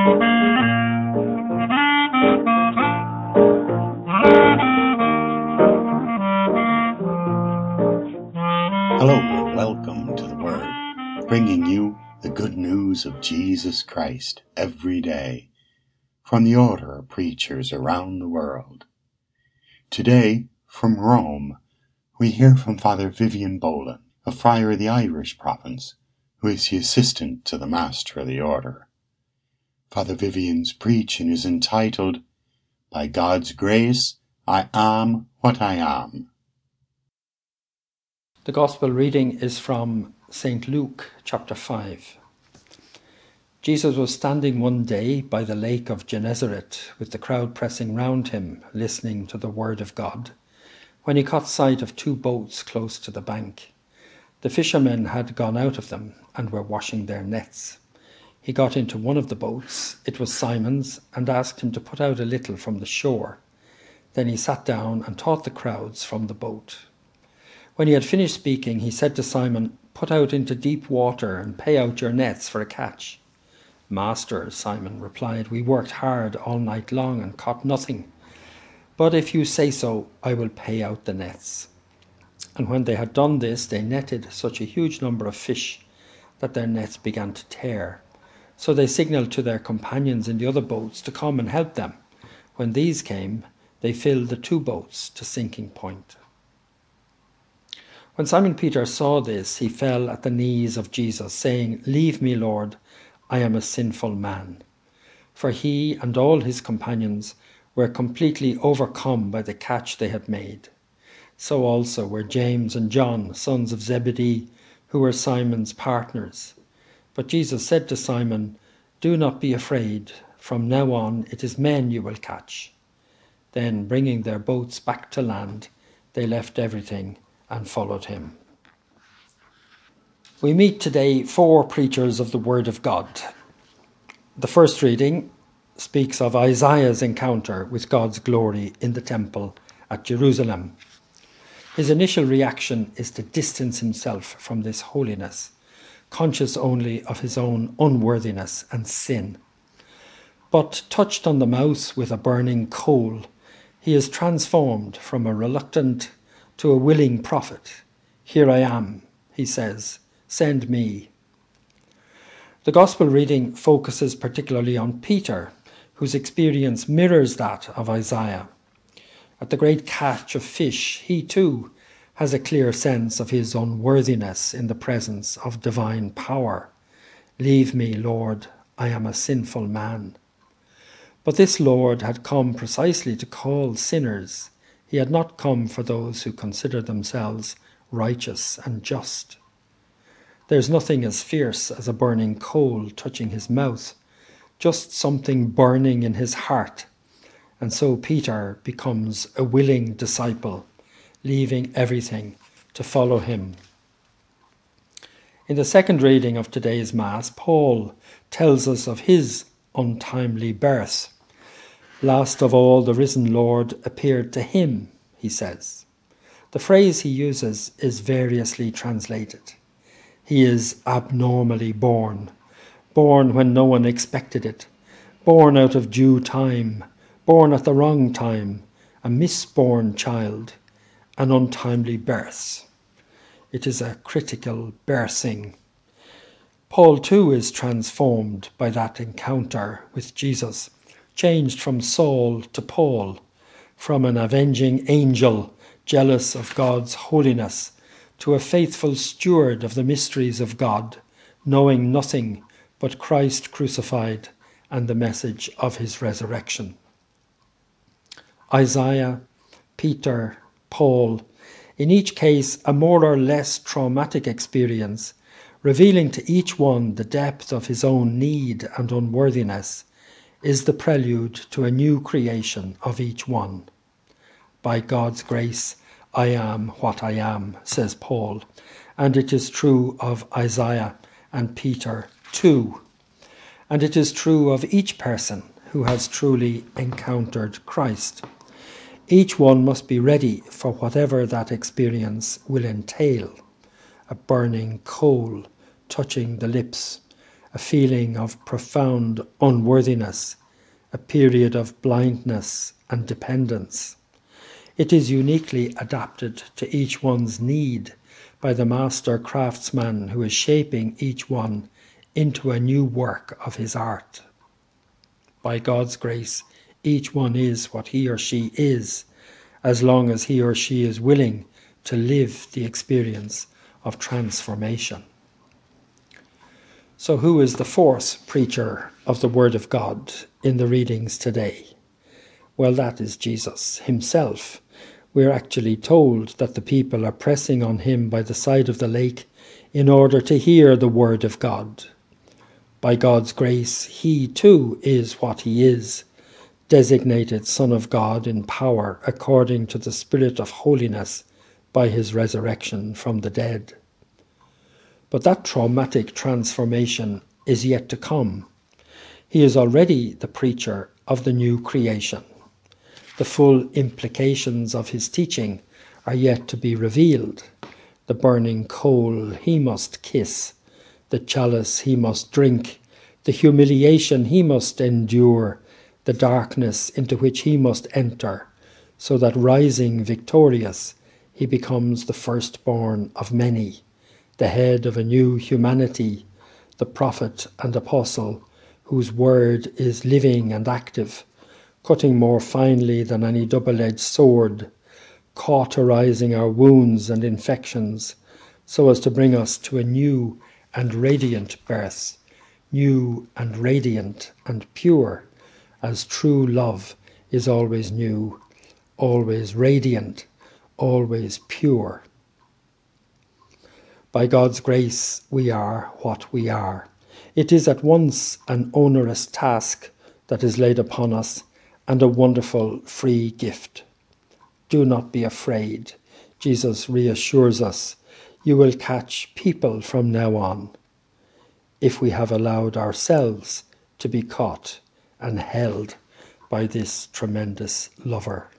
Hello and welcome to the Word, bringing you the good news of Jesus Christ every day from the order of preachers around the world. Today, from Rome, we hear from Father Vivian Boland, a friar of the Irish province, who is the assistant to the master of the order. Father Vivian's preaching is entitled, "By God's Grace, I Am What I Am." The Gospel reading is from St. Luke chapter 5. Jesus was standing one day by the lake of Gennesaret with the crowd pressing round him, listening to the word of God, when he caught sight of two boats close to the bank. The fishermen had gone out of them and were washing their nets. He got into one of the boats, it was Simon's, and asked him to put out a little from the shore. Then he sat down and taught the crowds from the boat. When he had finished speaking, he said to Simon, "Put out into deep water and pay out your nets for a catch." "Master," Simon replied, "we worked hard all night long and caught nothing. But if you say so, I will pay out the nets." And when they had done this, they netted such a huge number of fish that their nets began to tear. So they signaled to their companions in the other boats to come and help them. When these came, they filled the two boats to sinking point. When Simon Peter saw this, he fell at the knees of Jesus, saying, "Leave me, Lord, I am a sinful man." For he and all his companions were completely overcome by the catch they had made. So also were James and John, sons of Zebedee, who were Simon's partners. But Jesus said to Simon, "Do not be afraid. From now on it is men you will catch." Then, bringing their boats back to land, they left everything and followed him. We meet today four preachers of the Word of God. The first reading speaks of Isaiah's encounter with God's glory in the temple at Jerusalem. His initial reaction is to distance himself from this holiness, conscious only of his own unworthiness and sin. But touched on the mouth with a burning coal, he is transformed from a reluctant to a willing prophet. "Here I am," he says, "send me." The Gospel reading focuses particularly on Peter, whose experience mirrors that of Isaiah. At the great catch of fish, he too has a clear sense of his unworthiness in the presence of divine power. "Leave me, Lord, I am a sinful man." But this Lord had come precisely to call sinners. He had not come for those who consider themselves righteous and just. There's nothing as fierce as a burning coal touching his mouth, just something burning in his heart. And so Peter becomes a willing disciple, leaving everything to follow him. In the second reading of today's Mass, Paul tells us of his untimely birth. "Last of all, the risen Lord appeared to him," he says. The phrase he uses is variously translated. He is abnormally born, born when no one expected it, born out of due time, born at the wrong time, a misborn child, an untimely birth. It is a critical birthing. Paul too is transformed by that encounter with Jesus, changed from Saul to Paul, from an avenging angel jealous of God's holiness to a faithful steward of the mysteries of God, knowing nothing but Christ crucified and the message of his resurrection. Isaiah, Peter, Paul, in each case a more or less traumatic experience, revealing to each one the depth of his own need and unworthiness, is the prelude to a new creation of each one. "By God's grace, I am what I am," says Paul, and it is true of Isaiah and Peter too. And it is true of each person who has truly encountered Christ. Each one must be ready for whatever that experience will entail. A burning coal touching the lips, a feeling of profound unworthiness, a period of blindness and dependence. It is uniquely adapted to each one's need by the master craftsman who is shaping each one into a new work of his art. By God's grace, each one is what he or she is, as long as he or she is willing to live the experience of transformation. So who is the fourth preacher of the Word of God in the readings today? Well, that is Jesus himself. We're actually told that the people are pressing on him by the side of the lake in order to hear the Word of God. By God's grace, he too is what he is, designated Son of God in power according to the Spirit of holiness by his resurrection from the dead. But that traumatic transformation is yet to come. He is already the preacher of the new creation. The full implications of his teaching are yet to be revealed. The burning coal he must kiss, the chalice he must drink, the humiliation he must endure, the darkness into which he must enter, so that rising victorious, he becomes the firstborn of many, the head of a new humanity, the prophet and apostle, whose word is living and active, cutting more finely than any double-edged sword, cauterizing our wounds and infections, so as to bring us to a new and radiant birth, new and radiant and pure, as true love is always new, always radiant, always pure. By God's grace, we are what we are. It is at once an onerous task that is laid upon us and a wonderful free gift. Do not be afraid. Jesus reassures us, you will catch people from now on, if we have allowed ourselves to be caught and held by this tremendous lover.